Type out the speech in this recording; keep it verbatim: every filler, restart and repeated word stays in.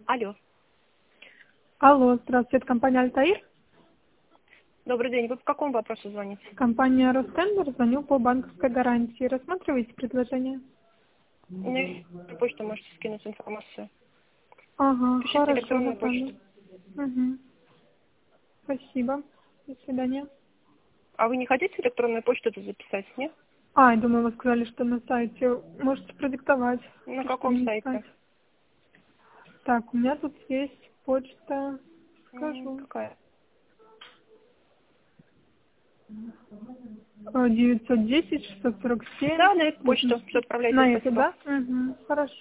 Алло. Алло, здравствуйте, это компания «Альтаир». Добрый день. Вы по какому вопросу звоните? Компания «Ростендер», звоню по банковской гарантии. Рассматриваете предложение? Мне на почту можете скинуть информацию. Ага, Пишите хорошо, электронную запомню. почту. Угу. Спасибо. До свидания. А вы не хотите электронную почту тут записать, нет? А, я думаю, вы сказали, что на сайте. Можете продиктовать. На Чтобы каком не сайте? искать. Так, у меня тут есть почта. М, Скажу. Какая? девятьсот десять шестьсот сорок семь. Да, на эту почту. Все, отправляйте. На эту, Спасибо. да? Угу. Хорошо.